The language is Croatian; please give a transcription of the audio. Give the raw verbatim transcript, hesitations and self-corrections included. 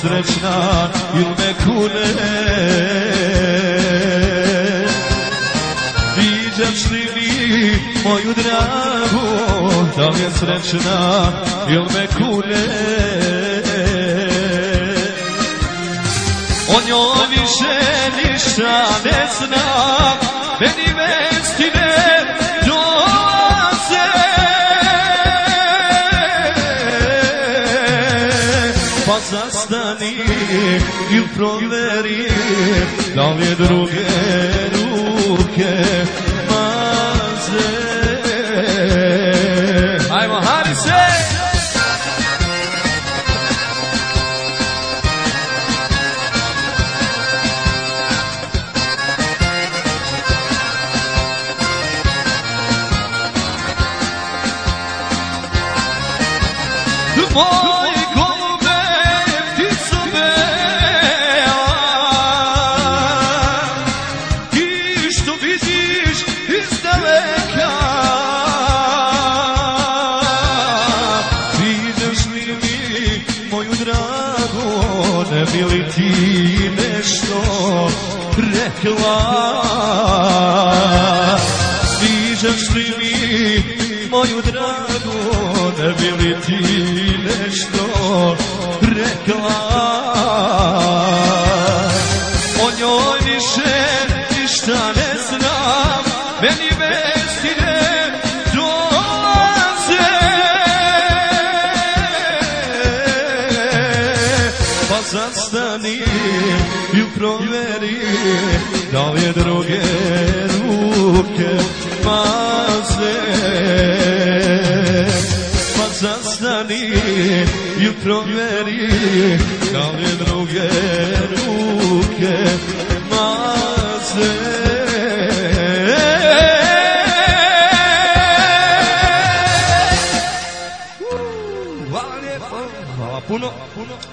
srećna il me kune. Viđaš li mi moju dragu, da li je srećna il me kune. O njoj više ništa ne znam, meni vesti ne dolaze. Pa zastani il proveri, da li je druge ruke maze. Ajmo, hari se! Moj golube, ptico bela, ti što vidiš iz daleka, vidiš li mi moju dragu, ne bi li ti nešto rekla? Vidiš li mi moju dragu, ne bi li ti nešto rekla? O njoj više ništa ne znam, meni vesti ne dolaze. Pa zastani i proveri, da li je druge ruke maze. Zastani i provjeri, da li je druge ruke maze. Hvala lijepo, hvala puno, puno.